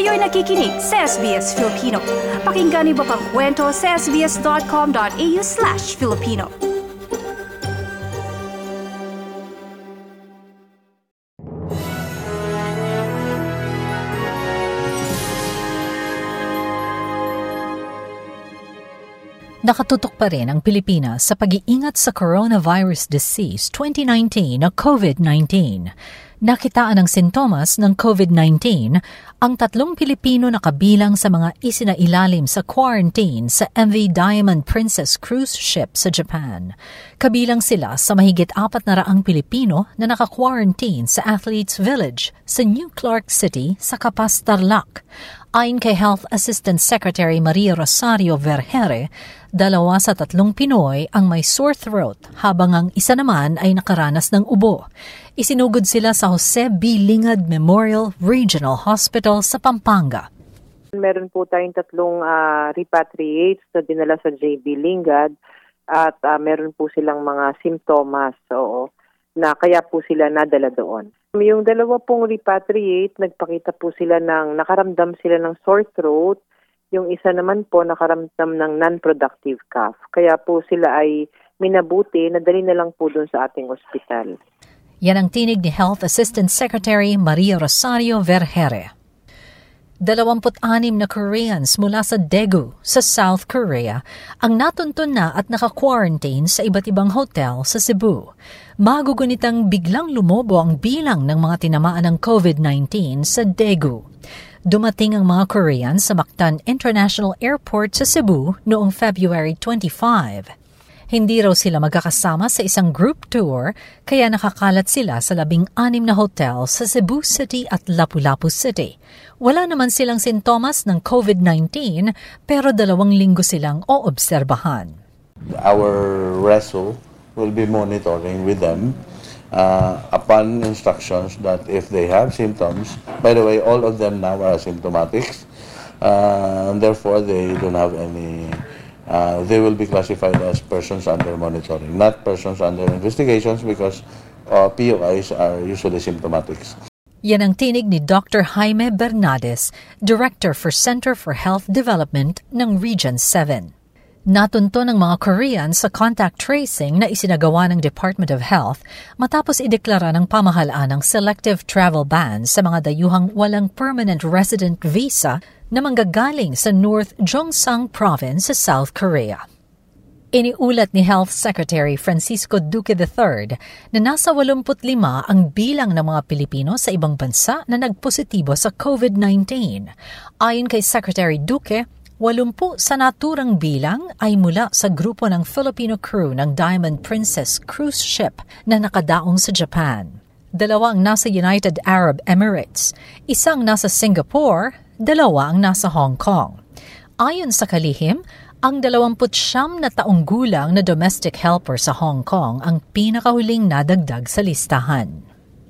Kayo'y nakikinig sa SBS Filipino. Pakinggan niyo pa ang kwento sa sbs.com.au/Filipino. Nakatutok pa rin ang Pilipinas sa pag-iingat sa coronavirus disease 2019 o COVID-19. Nakitaan ng sintomas ng COVID-19 ang 3 Pilipino na kabilang sa mga isinailalim sa quarantine sa MV Diamond Princess cruise ship sa Japan. Kabilang sila sa mahigit 400 Pilipino na naka-quarantine sa Athletes Village sa New Clark City sa Capas, Tarlac. Ayon kay Health Assistant Secretary Maria Rosario Vergere, 2 sa 3 Pinoy ang may sore throat habang ang isa naman ay nakaranas ng ubo. Isinugod sila sa Jose B. Lingad Memorial Regional Hospital sa Pampanga. Meron po tayong 3 repatriates na dinala sa JB Lingad at meron po silang mga simptomas na kaya po sila nadala doon. Yung 2 pong repatriate, nagpakita po sila nakaramdam sila ng sore throat. Yung isa naman po nakaramdam ng non-productive cough. Kaya po sila ay minabuti, nadali na lang po doon sa ating ospital. Yan ang tinig ni Health Assistant Secretary Maria Rosario Vergere. 26 na Koreans mula sa Daegu sa South Korea ang natuntun na at naka-quarantine sa iba't ibang hotel sa Cebu. Magugunitang biglang lumobo ang bilang ng mga tinamaan ng COVID-19 sa Daegu. Dumating ang mga Koreans sa Mactan International Airport sa Cebu noong February 25. Hindi raw sila magkakasama sa isang group tour kaya nakakalat sila sa 16 na hotel sa Cebu City at Lapu-Lapu City. Wala naman silang sintomas ng COVID-19 pero 2 linggo silang oobserbahan. Our RESO will be monitoring with them upon instructions that if they have symptoms, by the way, all of them now are asymptomatic, and therefore they don't have any. They will be classified as persons under monitoring, not persons under investigations because POIs are usually symptomatic. Yan ang tinig ni Dr. Jaime Bernades, Director for Center for Health Development ng Region 7. Natunto ng mga Koreans sa contact tracing na isinagawa ng Department of Health matapos ideklara ng pamahalaan ng selective travel ban sa mga dayuhang walang permanent resident visa na manggagaling sa North Gyeongsang Province sa South Korea. Iniulat ni Health Secretary Francisco Duque III na nasa 85 ang bilang ng mga Pilipino sa ibang bansa na nagpositibo sa COVID-19. Ayon kay Secretary Duque, 80 sa naturang bilang ay mula sa grupo ng Filipino crew ng Diamond Princess cruise ship na nakadaong sa Japan. 2 ang nasa United Arab Emirates, 1 nasa Singapore, 2 ang nasa Hong Kong. Ayon sa kalihim, ang 29 na taong gulang na domestic helper sa Hong Kong ang pinakahuling nadagdag sa listahan.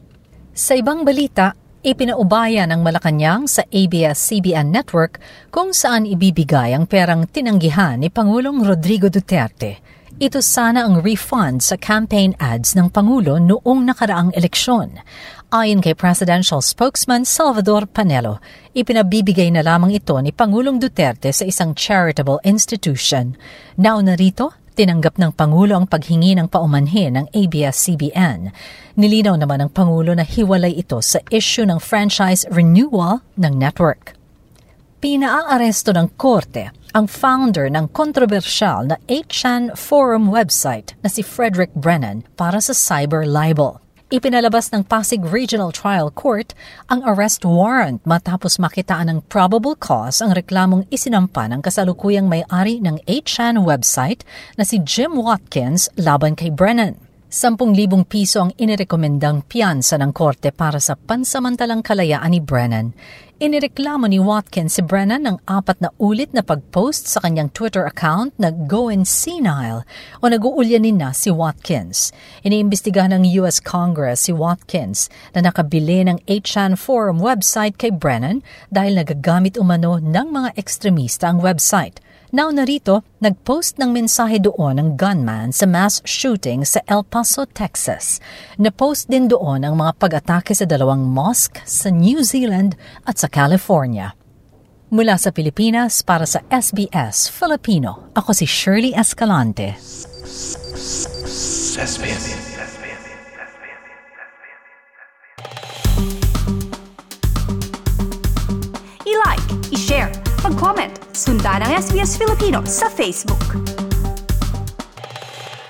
Sa ibang balita, ipinaubaya ng Malacanang sa ABS-CBN Network kung saan ibibigay ang perang tinanggihan ni Pangulong Rodrigo Duterte. Ito sana ang refund sa campaign ads ng Pangulo noong nakaraang eleksyon. Ayon kay Presidential Spokesman Salvador Panelo, ipinabibigay na lamang ito ni Pangulong Duterte sa isang charitable institution. Nauna rito, tinanggap ng Pangulo ang paghingi ng paumanhin ng ABS-CBN. Nilinaw naman ng Pangulo na hiwalay ito sa issue ng franchise renewal ng network. Pinaaresto ng Korte ang founder ng kontrobersyal na 8chan forum website na si Frederick Brennan para sa cyber libel. Ipinalabas ng Pasig Regional Trial Court ang arrest warrant matapos makitaan ng probable cause ang reklamong isinampa ng kasalukuyang may-ari ng 8chan website na si Jim Watkins laban kay Brennan. 10,000 piso ang inirekomendang piyansa ng korte para sa pansamantalang kalayaan ni Brennan. Inireklamo ni Watkins si Brennan ng 4 na ulit na pag-post sa kanyang Twitter account na Going Senile o nag-uulyanin na si Watkins. Iniimbestigahan ng US Congress si Watkins na nakabili ng 8chan forum website kay Brennan dahil nagagamit umano ng mga ekstremista ang website. Nauna rito, nag-post ng mensahe doon ng gunman sa mass shooting sa El Paso, Texas. Na-post din doon ang mga pag-atake sa 2 mosque sa New Zealand at sa California. Mula sa Pilipinas para sa SBS Filipino, ako si Shirley Escalante. I-like, i-share, mag-comment, sundan ang SBS Filipino sa Facebook.